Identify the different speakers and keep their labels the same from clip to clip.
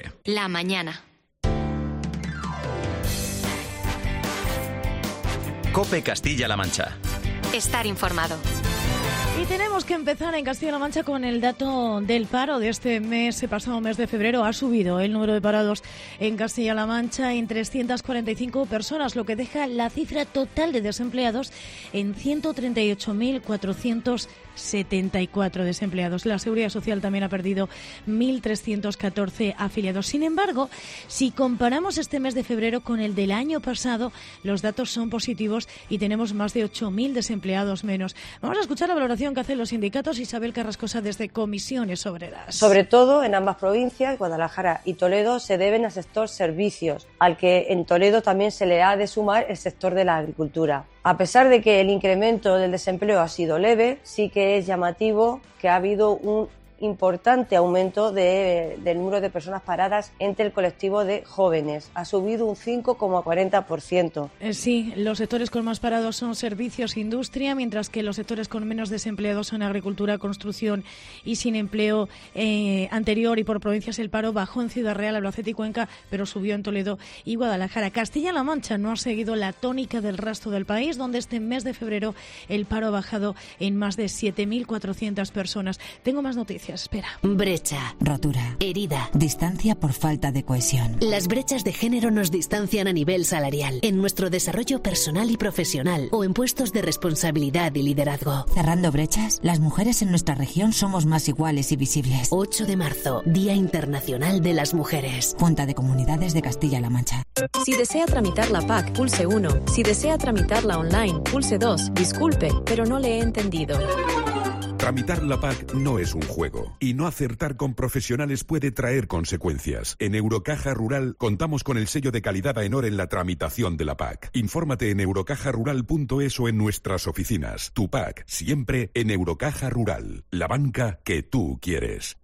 Speaker 1: La mañana.
Speaker 2: COPE Castilla-La Mancha.
Speaker 1: Estar informado.
Speaker 3: Y tenemos que empezar en Castilla-La Mancha con el dato del paro de este mes, pasado mes de febrero. Ha subido el número de parados en Castilla-La Mancha en 345 personas, lo que deja la cifra total de desempleados en 138.474 desempleados. La Seguridad Social también ha perdido 1.314 afiliados. Sin embargo, si comparamos este mes de febrero con el del año pasado, los datos son positivos y tenemos más de 8.000 desempleados menos. Vamos a escuchar la valoración que hacen los sindicatos. Isabel Carrascosa desde Comisiones Obreras.
Speaker 4: Sobre todo en ambas provincias, Guadalajara y Toledo, se deben al sector servicios, al que en Toledo también se le ha de sumar el sector de la agricultura. A pesar de que el incremento del desempleo ha sido leve, sí que es llamativo que ha habido un importante aumento del número de personas paradas entre el colectivo de jóvenes. Ha subido un 5,40%.
Speaker 3: Sí, los sectores con más parados son servicios e industria, mientras que los sectores con menos desempleados son agricultura, construcción y sin empleo anterior. Y por provincias el paro bajó en Ciudad Real, Albacete y Cuenca, pero subió en Toledo y Guadalajara. Castilla-La Mancha no ha seguido la tónica del resto del país, donde este mes de febrero el paro ha bajado en más de 7.400 personas. Tengo más noticias. Espera.
Speaker 5: Brecha,
Speaker 6: rotura,
Speaker 5: herida,
Speaker 6: distancia por falta de cohesión.
Speaker 5: Las brechas de género nos distancian a nivel salarial, en nuestro desarrollo personal y profesional o en puestos de responsabilidad y liderazgo.
Speaker 6: Cerrando brechas, las mujeres en nuestra región somos más iguales y visibles.
Speaker 5: 8 de marzo, Día Internacional de las Mujeres.
Speaker 6: Junta de Comunidades de Castilla-La Mancha.
Speaker 7: Si desea tramitar la PAC, pulse 1. Si desea tramitarla online, pulse 2. Disculpe, pero no le he entendido.
Speaker 8: Tramitar la PAC no es un juego y no acertar con profesionales puede traer consecuencias. En Eurocaja Rural contamos con el sello de calidad AENOR en la tramitación de la PAC. Infórmate en eurocajarural.es o en nuestras oficinas. Tu PAC, siempre en Eurocaja Rural. La banca que tú quieres.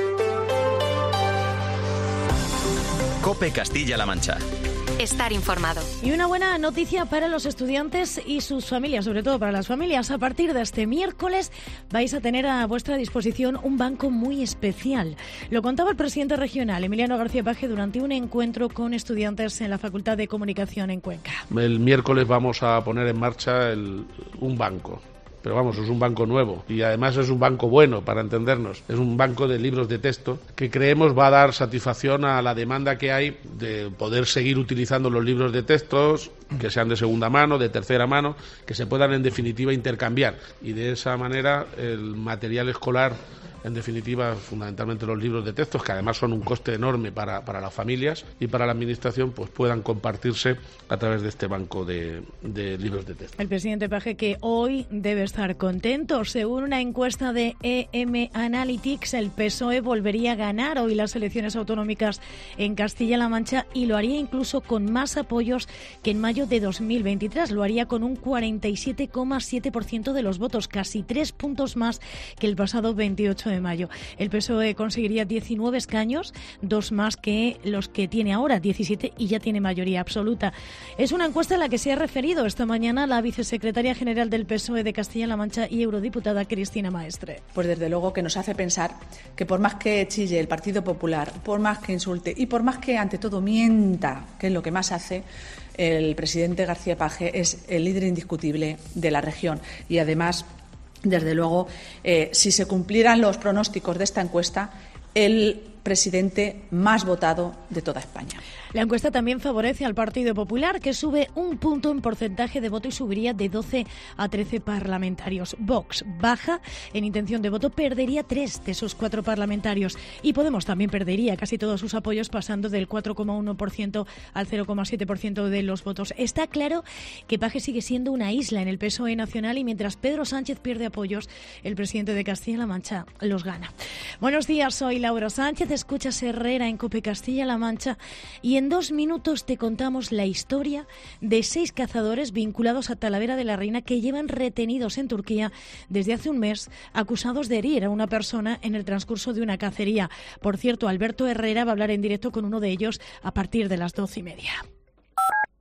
Speaker 2: COPE Castilla-La Mancha.
Speaker 1: Estar informado.
Speaker 3: Y una buena noticia para los estudiantes y sus familias, sobre todo para las familias. A partir de este miércoles vais a tener a vuestra disposición un banco muy especial. Lo contaba el presidente regional, Emiliano García Paje, durante un encuentro con estudiantes en la Facultad de Comunicación en Cuenca.
Speaker 9: El miércoles vamos a poner en marcha un banco. Pero vamos, es un banco nuevo y además es un banco bueno, para entendernos. Es un banco de libros de texto que creemos va a dar satisfacción a la demanda que hay de poder seguir utilizando los libros de textos, que sean de segunda mano, de tercera mano, que se puedan en definitiva intercambiar. Y de esa manera el material escolar, en definitiva, fundamentalmente los libros de textos, que además son un coste enorme para las familias y para la administración, pues puedan compartirse a través de este banco de libros de texto.
Speaker 3: El presidente Paje, que hoy debe estar contento. Según una encuesta de EM Analytics, el PSOE volvería a ganar hoy las elecciones autonómicas en Castilla-La Mancha y lo haría incluso con más apoyos que en mayo de 2023. Lo haría con un 47,7% de los votos, casi 3 puntos más que el pasado 28 de mayo. El PSOE conseguiría 19 escaños, 2 más que los que tiene ahora, 17, y ya tiene mayoría absoluta. Es una encuesta a la que se ha referido esta mañana la vicesecretaria general del PSOE de Castilla-La Mancha y eurodiputada Cristina Maestre.
Speaker 10: Pues desde luego que nos hace pensar que por más que chille el Partido Popular, por más que insulte y por más que ante todo mienta, que es lo que más hace, el presidente García Paje es el líder indiscutible de la región y además, desde luego, si se cumplieran los pronósticos de esta encuesta, el presidente más votado de toda España.
Speaker 3: La encuesta también favorece al Partido Popular, que sube 1 punto en porcentaje de voto y subiría de 12 a 13 parlamentarios. Vox baja en intención de voto, perdería 3 de sus 4 parlamentarios. Y Podemos también perdería casi todos sus apoyos, pasando del 4,1% al 0,7% de los votos. Está claro que Paje sigue siendo una isla en el PSOE nacional y mientras Pedro Sánchez pierde apoyos, el presidente de Castilla-La Mancha los gana. Buenos días, soy Laura Sánchez. Escuchas Herrera en COPE Castilla-La Mancha y en 2 minutos te contamos la historia de 6 cazadores vinculados a Talavera de la Reina que llevan retenidos en Turquía desde hace un mes, acusados de herir a una persona en el transcurso de una cacería. Por cierto, Alberto Herrera va a hablar en directo con uno de ellos a partir de las 12:30.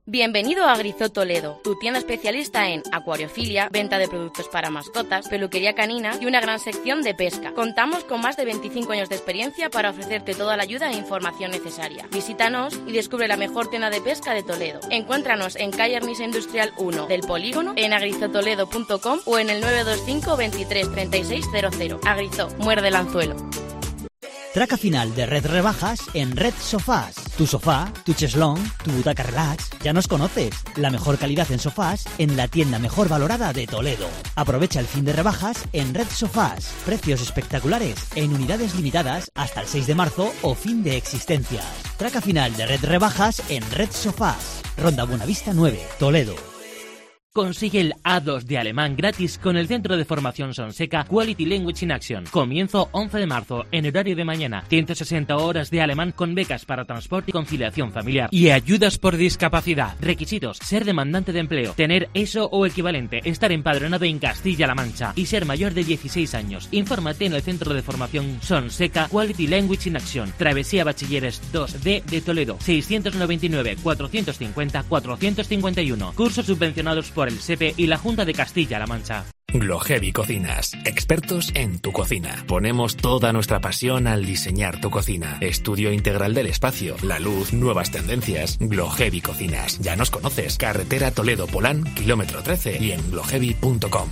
Speaker 11: Bienvenido a Agrizó Toledo, tu tienda especialista en acuariofilia, venta de productos para mascotas, peluquería canina y una gran sección de pesca. Contamos con más de 25 años de experiencia para ofrecerte toda la ayuda e información necesaria. Visítanos y descubre la mejor tienda de pesca de Toledo. Encuéntranos en calle Arnisa Industrial 1 del Polígono, en agrizotoledo.com o en el 925 23 36 00. Agrizó, muerde el anzuelo.
Speaker 12: Traca final de Red Rebajas en Red Sofás. Tu sofá, tu cheslón, tu butaca relax. Ya nos conoces. La mejor calidad en sofás en la tienda mejor valorada de Toledo. Aprovecha el fin de rebajas en Red Sofás. Precios espectaculares en unidades limitadas hasta el 6 de marzo o fin de existencias. Traca final de Red Rebajas en Red Sofás. Ronda Buenavista 9, Toledo.
Speaker 13: Consigue el A2 de alemán gratis con el Centro de Formación Sonseca Quality Language in Action. Comienzo 11 de marzo, en horario de mañana. 160 horas de alemán con becas para transporte y conciliación familiar. Y ayudas por discapacidad. Requisitos: ser demandante de empleo, tener ESO o equivalente, estar empadronado en Castilla-La Mancha y ser mayor de 16 años. Infórmate en el Centro de Formación Sonseca Quality Language in Action. Travesía Bachilleres 2D de Toledo. 699 450 451. Cursos subvencionados por el SEPE y la Junta de Castilla-La Mancha.
Speaker 14: Glohevi Cocinas, expertos en tu cocina. Ponemos toda nuestra pasión al diseñar tu cocina. Estudio integral del espacio, la luz, nuevas tendencias. Glohevi Cocinas. Ya nos conoces. Carretera Toledo-Polán, kilómetro 13 y en glohevi.com.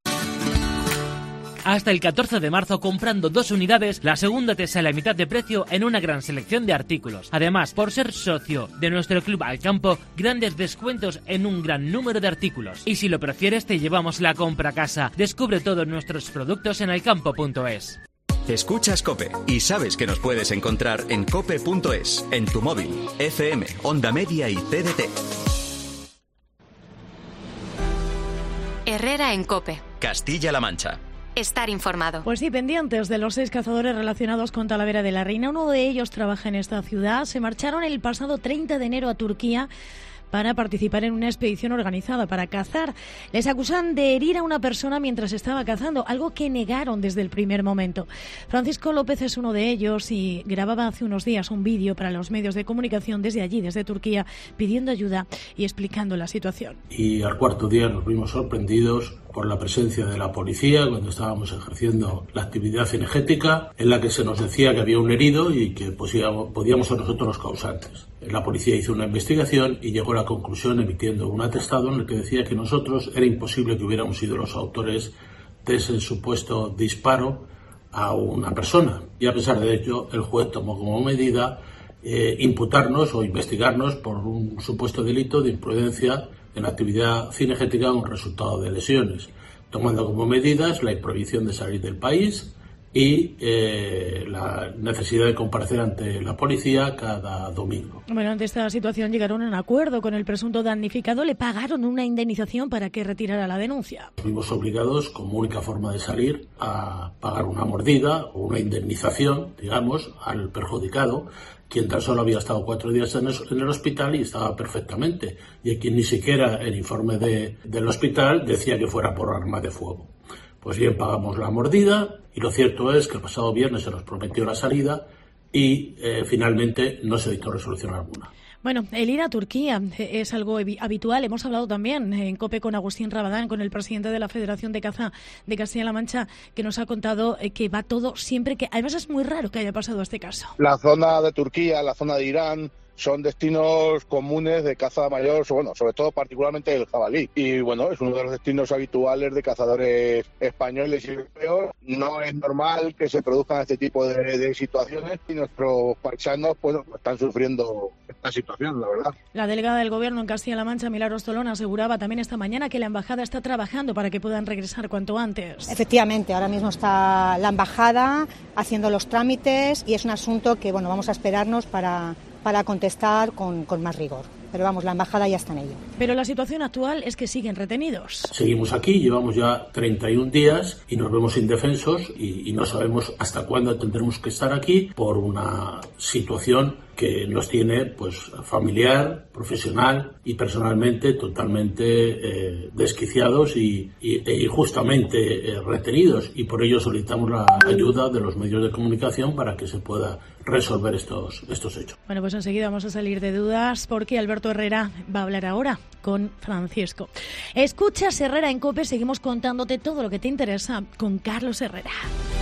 Speaker 13: Hasta el 14 de marzo, comprando 2 unidades, la segunda te sale a mitad de precio en una gran selección de artículos. Además, por ser socio de nuestro club Alcampo, grandes descuentos en un gran número de artículos. Y si lo prefieres, te llevamos la compra a casa. Descubre todos nuestros productos en alcampo.es.
Speaker 2: Escuchas COPE y sabes que nos puedes encontrar en cope.es, en tu móvil, FM, Onda Media y TDT.
Speaker 1: Herrera en COPE.
Speaker 2: Castilla-La Mancha.
Speaker 1: Estar informado.
Speaker 3: Pues sí, pendientes de los 6 cazadores relacionados con Talavera de la Reina. Uno de ellos trabaja en esta ciudad. Se marcharon el pasado 30 de enero a Turquía para participar en una expedición organizada para cazar. Les acusan de herir a una persona mientras estaba cazando, algo que negaron desde el primer momento. Francisco López es uno de ellos y grababa hace unos días un vídeo para los medios de comunicación desde allí, desde Turquía, pidiendo ayuda y explicando la situación.
Speaker 15: Y al cuarto día nos vimos sorprendidos por la presencia de la policía cuando estábamos ejerciendo la actividad cinegética, en la que se nos decía que había un herido y que podíamos ser nosotros los causantes. La policía hizo una investigación y llegó a la conclusión emitiendo un atestado en el que decía que nosotros era imposible que hubiéramos sido los autores de ese supuesto disparo a una persona. Y a pesar de ello, el juez tomó como medida imputarnos o investigarnos por un supuesto delito de imprudencia en la actividad cinegética con resultado de lesiones, tomando como medidas la prohibición de salir del país y la necesidad de comparecer ante la policía cada domingo.
Speaker 3: Bueno, ante esta situación llegaron a un acuerdo con el presunto damnificado, le pagaron una indemnización para que retirara la denuncia.
Speaker 15: Fuimos obligados, como única forma de salir, a pagar una mordida o una indemnización, digamos, al perjudicado, quien tan solo había estado 4 días en el hospital y estaba perfectamente, y a quien ni siquiera el informe del hospital decía que fuera por arma de fuego. Pues bien, pagamos la mordida y lo cierto es que el pasado viernes se nos prometió la salida y finalmente no se dictó resolución alguna.
Speaker 3: Bueno, el ir a Turquía es algo habitual. Hemos hablado también en COPE con Agustín Rabadán, con el presidente de la Federación de Caza de Castilla-La Mancha, que nos ha contado que va todo siempre, que además es muy raro que haya pasado este caso.
Speaker 16: La zona de Turquía, la zona de Irán, son destinos comunes de caza mayor, bueno, sobre todo particularmente el jabalí. Y bueno, es uno de los destinos habituales de cazadores españoles y europeos. No es normal que se produzcan este tipo de situaciones y nuestros paisanos, bueno, están sufriendo esta situación, la verdad.
Speaker 3: La delegada del Gobierno en Castilla-La Mancha, Milagros Tolón, aseguraba también esta mañana que la embajada está trabajando para que puedan regresar cuanto antes.
Speaker 17: Efectivamente, ahora mismo está la embajada haciendo los trámites y es un asunto que, bueno, vamos a esperarnos para contestar con más rigor. Pero vamos, la embajada ya está en ello.
Speaker 3: Pero la situación actual es que siguen retenidos.
Speaker 15: Seguimos aquí, llevamos ya 31 días y nos vemos indefensos y no sabemos hasta cuándo tendremos que estar aquí por una situación que nos tiene pues familiar, profesional y personalmente totalmente desquiciados y injustamente retenidos, y por ello solicitamos la ayuda de los medios de comunicación para que se pueda resolver estos hechos.
Speaker 3: Bueno, pues enseguida vamos a salir de dudas porque Alberto Alberto Herrera va a hablar ahora con Francisco. Escuchas Herrera en COPE, seguimos contándote todo lo que te interesa con Carlos Herrera.